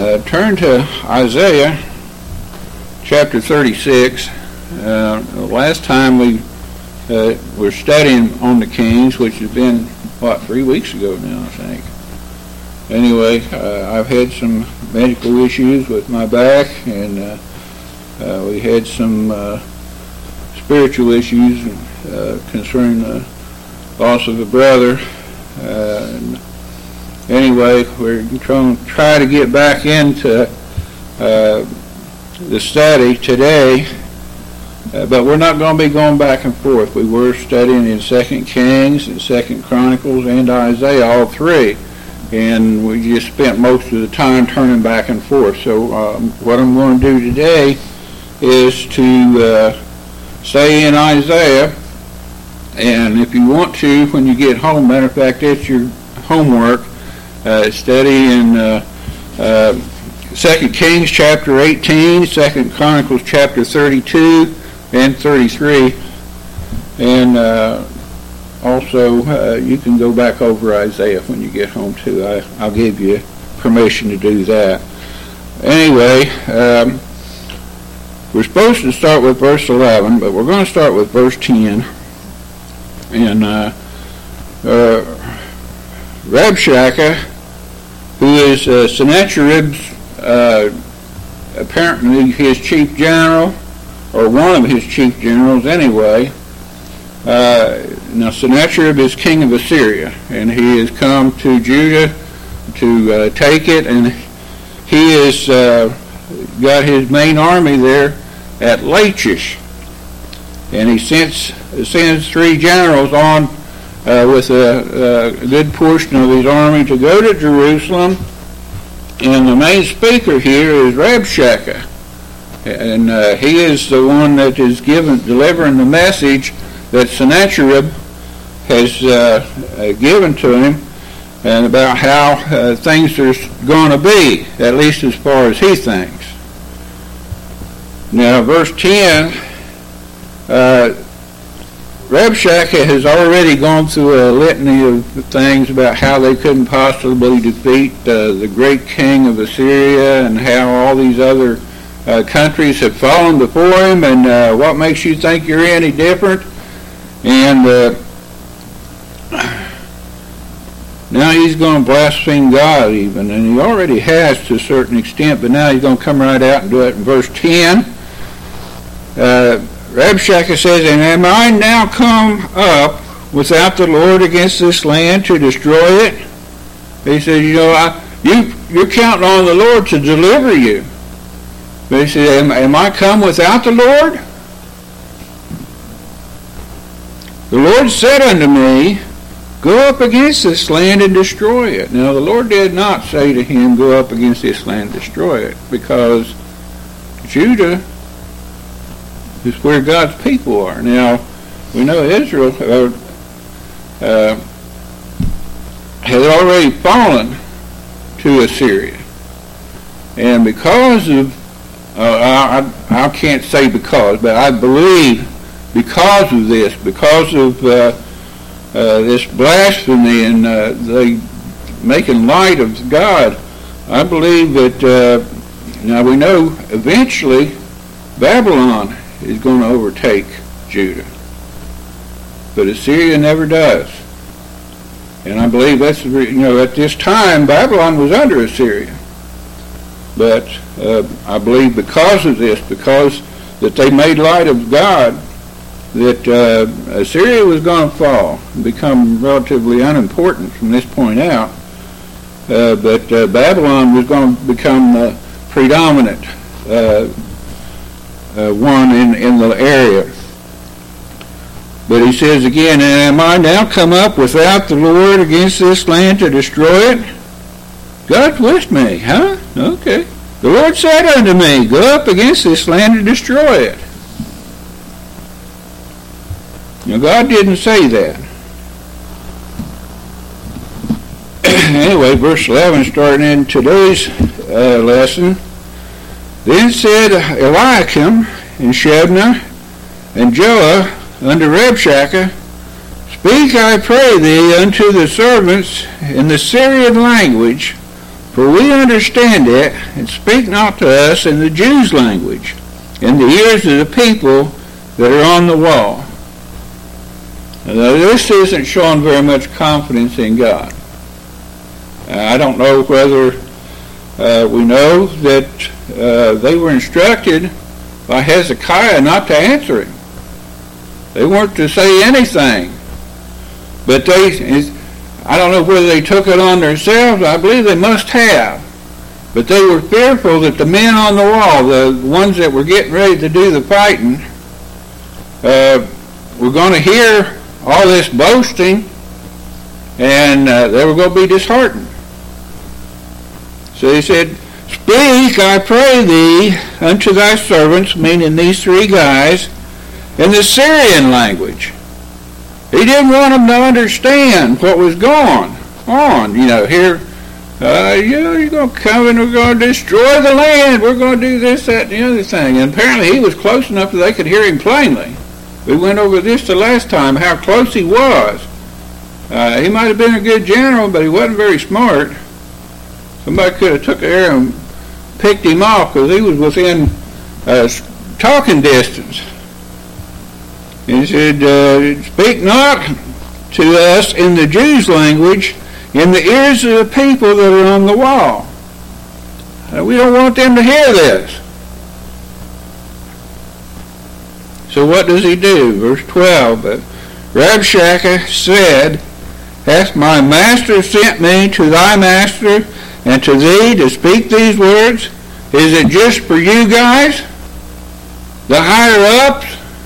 Turn to Isaiah chapter 36. Last time we were studying on the Kings, which has been, 3 weeks ago now, I think. Anyway, I've had some medical issues with my back, and we had some spiritual issues concerning the loss of a brother. Anyway, we're trying to try to get back into the study today, but we're not going to be going back and forth. We were studying in 2 Kings and 2 Chronicles and Isaiah, all three, and we just spent most of the time turning back and forth. So what I'm going to do today is to stay in Isaiah, and if you want to, when you get home, matter of fact, that's your homework, study in 2 Kings chapter 18, 2 Chronicles chapter 32 and 33, and also you can go back over Isaiah when you get home too. I'll give you permission to do that. Anyway, we're supposed to start with verse 11, but we're going to start with verse 10. And Rabshakeh, who is Sennacherib's apparently his chief general, or one of his chief generals anyway. Now Sennacherib is king of Assyria, and he has come to Judah to take it, and he has got his main army there at Lachish, and he sends 3 generals on with a good portion of his army to go to Jerusalem. And the main speaker here is Rabshakeh, and he is the one that is delivering the message that Sennacherib has given to him, and about how things are going to be, at least as far as he thinks. Now, verse 10, Rabshakeh has already gone through a litany of things about how they couldn't possibly defeat the great king of Assyria, and how all these other countries have fallen before him, and what makes you think you're any different? And now he's going to blaspheme God even, and he already has to a certain extent, but now he's going to come right out and do it in verse 10. Rabshakeh says, "And am I now come up without the Lord against this land to destroy it?" He says, you're counting on the Lord to deliver you. But he says, am I come without the Lord? The Lord said unto me, "Go up against this land and destroy it." Now the Lord did not say to him, "Go up against this land and destroy it," because Judah is where God's people are. Now, we know Israel had already fallen to Assyria. And because of, I can't say because, but I believe because of this, because of this blasphemy and they making light of God, I believe that, now we know eventually Babylon is going to overtake Judah, but Assyria never does. And I believe that's at this time Babylon was under Assyria, but I believe because of this, because that they made light of God, that Assyria was going to fall and become relatively unimportant from this point out, but Babylon was going to become the predominant one in the area. But he says again, "And am I now come up without the Lord against this land to destroy it?" God's with me, huh? Okay. "The Lord said unto me, Go up against this land and destroy it." Now God didn't say that. Anyway, verse 11, starting in today's lesson. "Then said Eliakim and Shebna and Joah unto Rabshakeh, Speak, I pray thee, unto the servants in the Syrian language, For we understand it, and speak not to us in the Jews' language, in the ears of the people that are on the wall. Now, this isn't showing very much confidence in God. I don't know whether we know that they were instructed by Hezekiah not to answer him. They weren't to say anything. But I don't know whether they took it on themselves. I believe they must have. But they were fearful that the men on the wall, the ones that were getting ready to do the fighting, were going to hear all this boasting, and they were going to be disheartened. So he said, Speak, I pray thee, unto thy servants, meaning these three guys, in the Syrian language. He didn't want them to understand what was going on. Here, you're going to come and we're going to destroy the land. We're going to do this, that, and the other thing. And apparently he was close enough that they could hear him plainly. We went over this the last time, how close he was. He might have been a good general, but he wasn't very smart. Somebody could have took there and picked him off because he was within talking distance. He said, Speak not to us in the Jews' language, in the ears of the people that are on the wall. We don't want them to hear this. So what does he do? Verse 12, Rabshakeh said, Hath my master sent me to thy master and to thee to speak these words? Is it just for you guys, the higher-ups?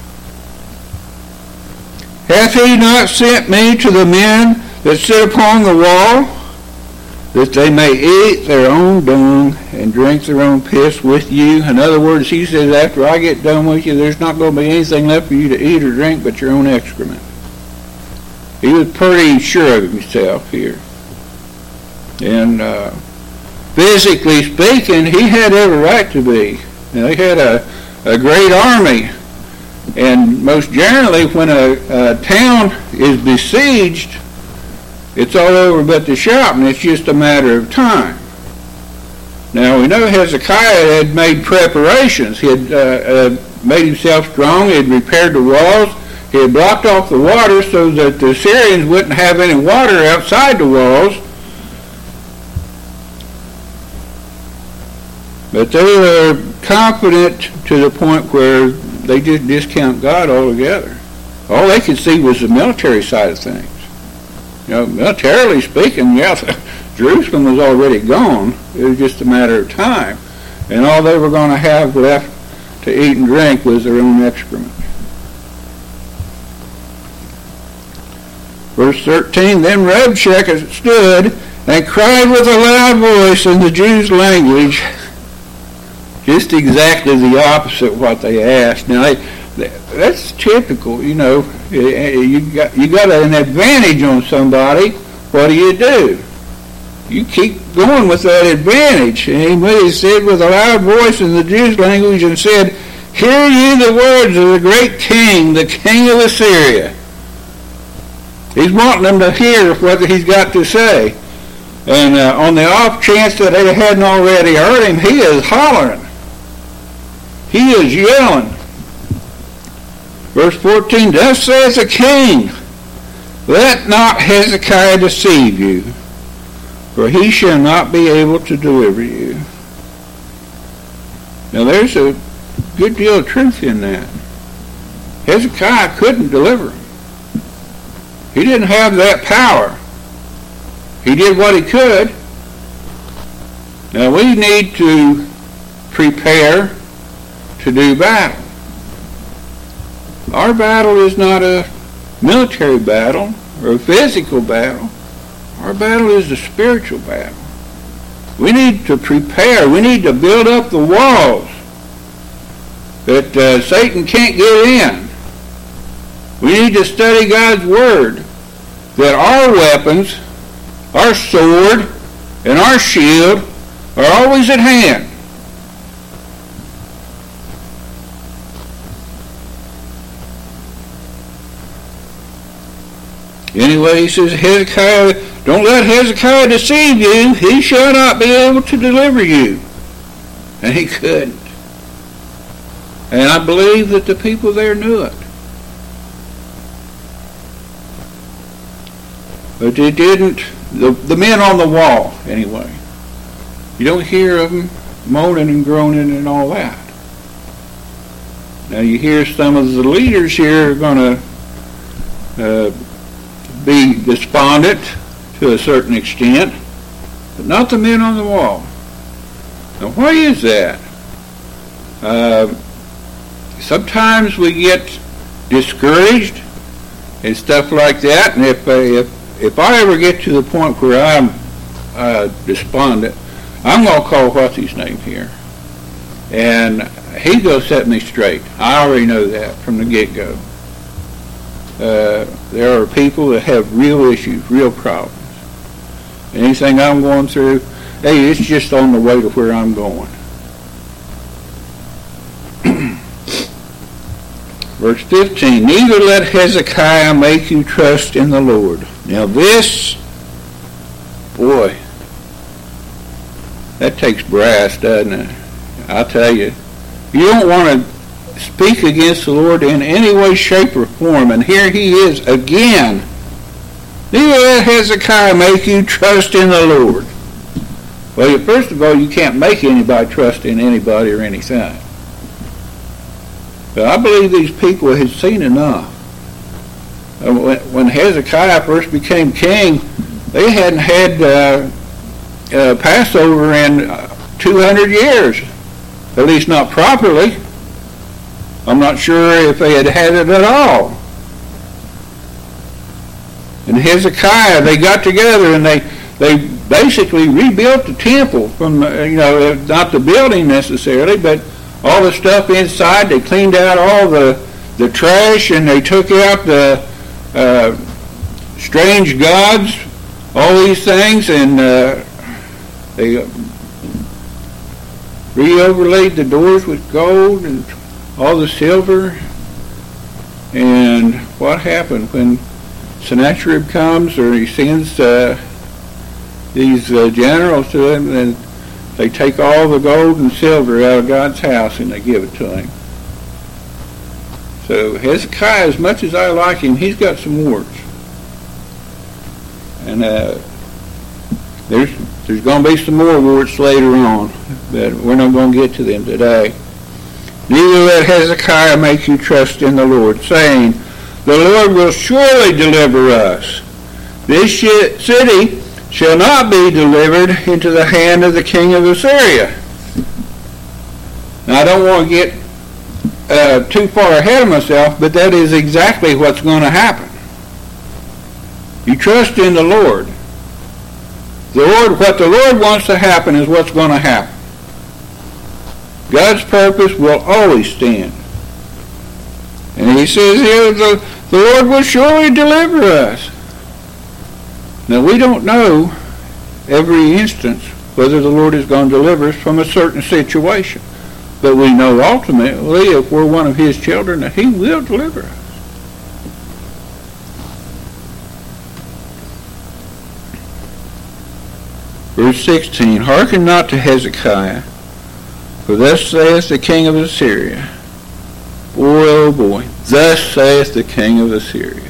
Hath he not sent me to the men that sit upon the wall, that they may eat their own dung and drink their own piss with you? In other words, he says, after I get done with you, there's not going to be anything left for you to eat or drink but your own excrement. He was pretty sure of himself here. And physically speaking, he had every right to be. They had a great army. And most generally, when a town is besieged, it's all over but the shop, and it's just a matter of time. Now, we know Hezekiah had made preparations. He had made himself strong. He had repaired the walls. He had blocked off the water so that the Syrians wouldn't have any water outside the walls. But they were confident to the point where they just discount God altogether. All they could see was the military side of things. Militarily speaking, Jerusalem was already gone. It was just a matter of time. And all they were going to have left to eat and drink was their own excrement. Verse 13, Then Rabshakeh stood and cried with a loud voice in the Jews' language, just exactly the opposite of what they asked. Now, that's typical, you got an advantage on somebody. What do? You keep going with that advantage. And he said with a loud voice in the Jews' language and said, Hear ye the words of the great king, the king of Assyria. He's wanting them to hear what he's got to say. And on the off chance that they hadn't already heard him, he is hollering. He is yelling. Verse 14, Thus says the king, Let not Hezekiah deceive you, for he shall not be able to deliver you. Now there's a good deal of truth in that. Hezekiah couldn't deliver him. He didn't have that power. He did what he could. Now we need to prepare to do battle. Our battle is not a military battle or a physical battle. Our battle is a spiritual battle. We need to prepare. We need to build up the walls that Satan can't get in. We need to study God's Word, that our weapons, our sword, and our shield are always at hand. Anyway, he says, Hezekiah, Don't let Hezekiah deceive you. He shall not be able to deliver you. And he couldn't. And I believe that the people there knew it. But they didn't, the men on the wall, anyway. You don't hear of them moaning and groaning and all that. Now you hear some of the leaders here are going to be despondent to a certain extent, but not the men on the wall. Now why is that? Sometimes we get discouraged and stuff like that, and if I ever get to the point where I'm despondent, I'm going to call what's his name here, and he's going to set me straight. I already know that from the get-go. There are people that have real issues, real problems. Anything I'm going through, hey, it's just on the way to where I'm going. Verse 15, neither let Hezekiah make you trust in the Lord. Now this, boy, that takes brass, doesn't it? I'll tell you. You don't want to speak against the Lord in any way, shape, or form. And here he is again. Neither let Hezekiah make you trust in the Lord. Well, first of all, you can't make anybody trust in anybody or anything. But I believe these people had seen enough. When Hezekiah first became king, they hadn't had Passover in 200 years. At least not properly. I'm not sure if they had it at all. And Hezekiah, they got together and they basically rebuilt the temple from, not the building necessarily, but all the stuff inside. They cleaned out all the trash, and they took out the strange gods, all these things, and they re-overlaid the doors with gold and all the silver. And what happened when Sennacherib comes, or he sends these generals to him, and they take all the gold and silver out of God's house and they give it to him. So Hezekiah, as much as I like him, he's got some warts. And there's going to be some more warts later on, but we're not going to get to them today. Neither let Hezekiah make you trust in the Lord, saying, the Lord will surely deliver us. This city shall not be delivered into the hand of the king of Assyria. Now, I don't want to get too far ahead of myself, but that is exactly what's going to happen. You trust in the Lord. What the Lord wants to happen is what's going to happen. God's purpose will always stand. And he says here, the Lord will surely deliver us. Now, we don't know every instance whether the Lord is going to deliver us from a certain situation. But we know ultimately, if we're one of his children, that he will deliver us. Verse 16, hearken not to Hezekiah, for thus saith the king of Assyria. Boy, oh boy, thus saith the king of Assyria.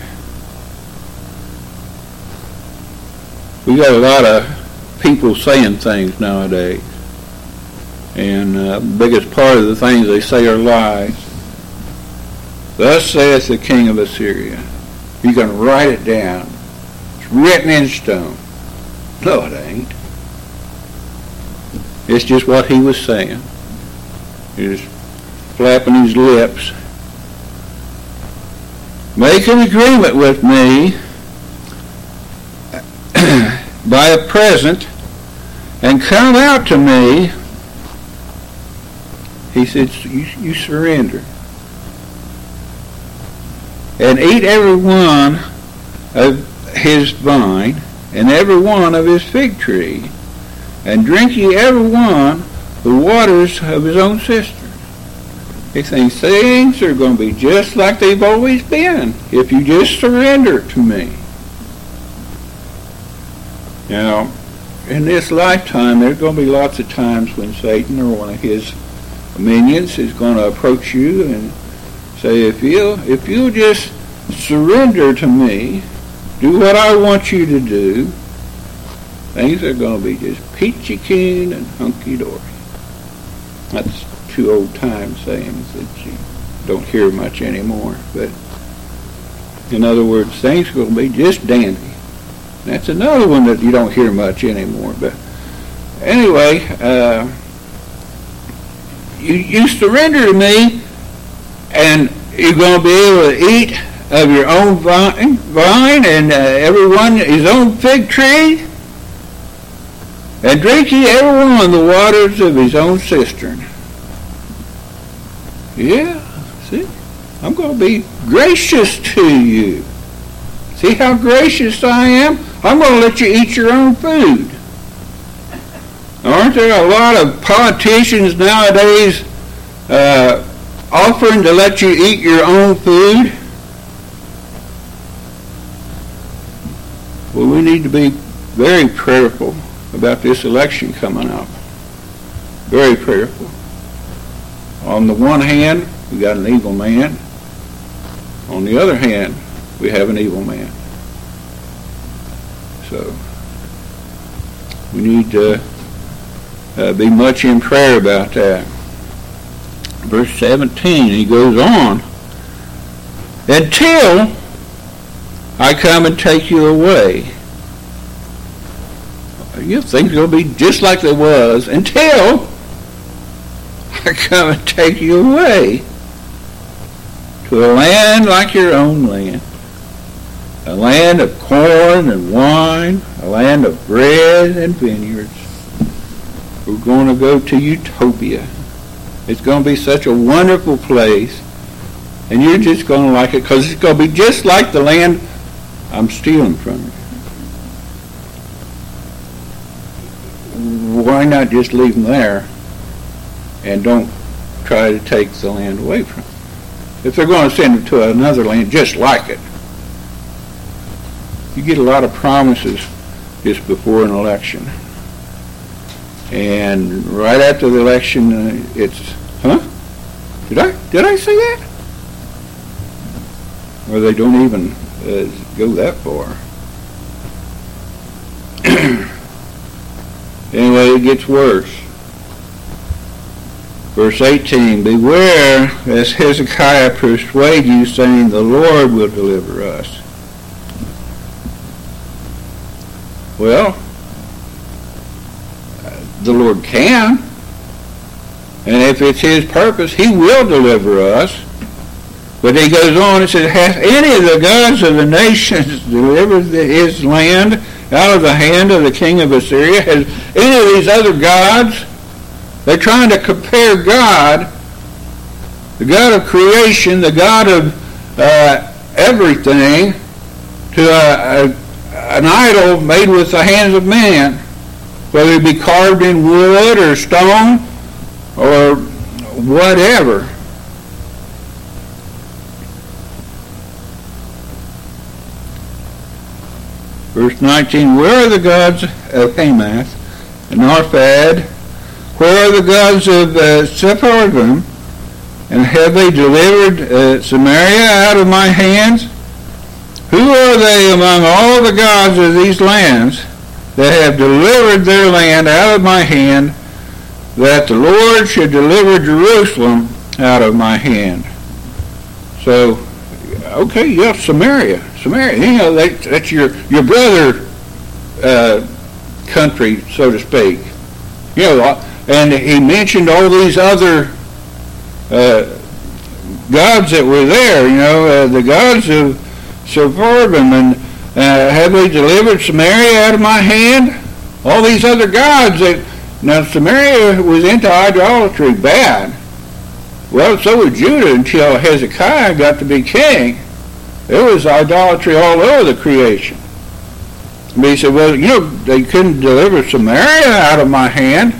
We got a lot of people saying things nowadays, and the biggest part of the things they say are lies. Thus saith the king of Assyria. You can write it down. It's written in stone. No, it ain't. It's just what he was saying. He was flapping his lips. Make an agreement with me by a present and come out to me. He said, you surrender. And eat every one of his vine and every one of his fig tree, and drink ye every one the waters of his own cistern. He thinks things are going to be just like they've always been if you just surrender to me. Now, in this lifetime, there's going to be lots of times when Satan or one of his minions is going to approach you and say, if you'll just surrender to me, do what I want you to do, things are going to be just peachy keen and hunky-dory. That's two old-time sayings that you don't hear much anymore. But in other words, things are going to be just dandy. That's another one that you don't hear much anymore. But anyway, you surrender to me, and you're going to be able to eat of your own vine and everyone his own fig tree, and drink ye every one of the waters of his own cistern. Yeah, see? I'm going to be gracious to you. See how gracious I am? I'm going to let you eat your own food. Aren't there a lot of politicians nowadays offering to let you eat your own food? Well, we need to be very prayerful about this election coming up. Very prayerful. On the one hand, we got an evil man. On the other hand, we have an evil man. So we need to be much in prayer about that. Verse 17, he goes on, until I come and take you away. You think it'll be just like it was until I come and take you away to a land like your own land, a land of corn and wine, a land of bread and vineyards. We're going to go to Utopia. It's going to be such a wonderful place, and you're just going to like it because it's going to be just like the land I'm stealing from you. Why not just leave them there and don't try to take the land away from them? If they're going to send them to another land just like it, you get a lot of promises just before an election. And right after the election, it's, Did I say that? Or they don't even go that far. Anyway, it gets worse. Verse 18, beware lest Hezekiah persuade you, saying, the Lord will deliver us. Well, the Lord can. And if it's his purpose, he will deliver us. But he goes on and says, hath any of the gods of the nations delivered his land out of the hand of the king of Assyria? Has any of these other gods, they're trying to compare God, the God of creation, the God of everything, to an idol made with the hands of man, whether it be carved in wood or stone or whatever. Verse 19, where are the gods of Hamath and Arphad? Where are the gods of Sepharvaim? And have they delivered Samaria out of my hands? Who are they among all the gods of these lands that have delivered their land out of my hand, that the Lord should deliver Jerusalem out of my hand? So, okay, yeah, Samaria, you know, that's your brother country, so to speak. You know, and he mentioned all these other gods that were there, you know, the gods of Sepharvaim, and have they delivered Samaria out of my hand? All these other gods that, now Samaria was into idolatry bad. Well, so was Judah until Hezekiah got to be king. There was idolatry all over the creation. But he said, well, you know, they couldn't deliver Samaria out of my hand.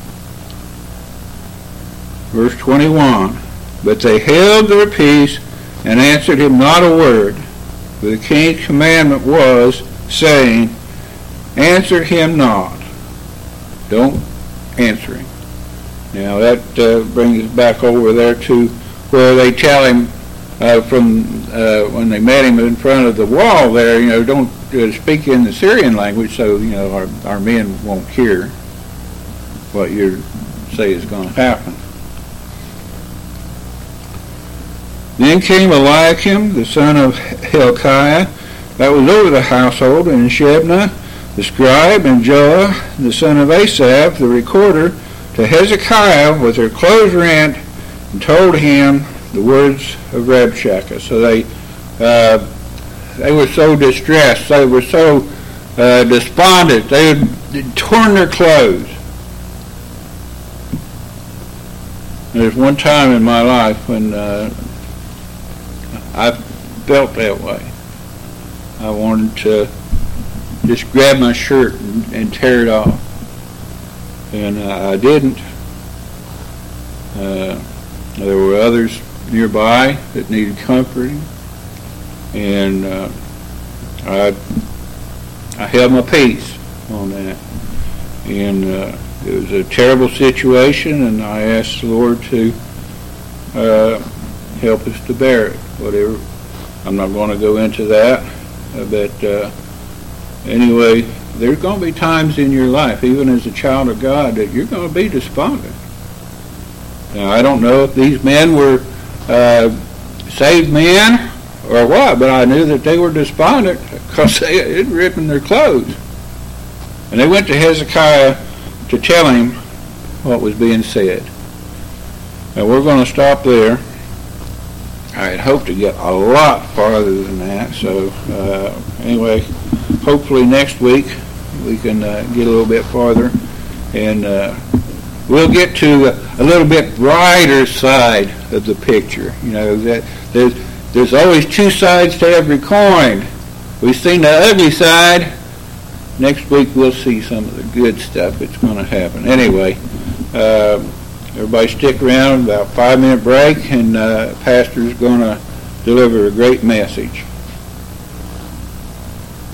Verse 21, but they held their peace and answered him not a word. For the king's commandment was, saying, answer him not. Don't answer him. Now that brings us back over there to where they tell him when they met him in front of the wall there, don't speak in the Syrian language, so our men won't hear what you say is going to happen. Then came Eliakim, the son of Hilkiah, that was over the household, and Shebna, the scribe, and Joah, the son of Asaph, the recorder, to Hezekiah with their clothes rent, and told him the words of Rabshakeh. So they were so distressed, they were so despondent, they had torn their clothes. There's one time in my life when I felt that way. I wanted to just grab my shirt and tear it off. And I didn't. There were others nearby that needed comforting. And I held my peace on that. And it was a terrible situation, and I asked the Lord to help us to bear it. Whatever. I'm not going to go into that. But anyway, there's going to be times in your life, even as a child of God, that you're going to be despondent. Now, I don't know if these men were saved men or what, but I knew that they were despondent because they had ripping their clothes. And they went to Hezekiah to tell him what was being said. Now, we're going to stop there. I had hoped to get a lot farther than that, so anyway, hopefully next week we can get a little bit farther, and we'll get to a little bit brighter side of the picture. That there's always two sides to every coin. We've seen the ugly side. Next week we'll see some of the good stuff that's going to happen. Anyway, everybody stick around, about a 5-minute break, and Pastor's going to deliver a great message.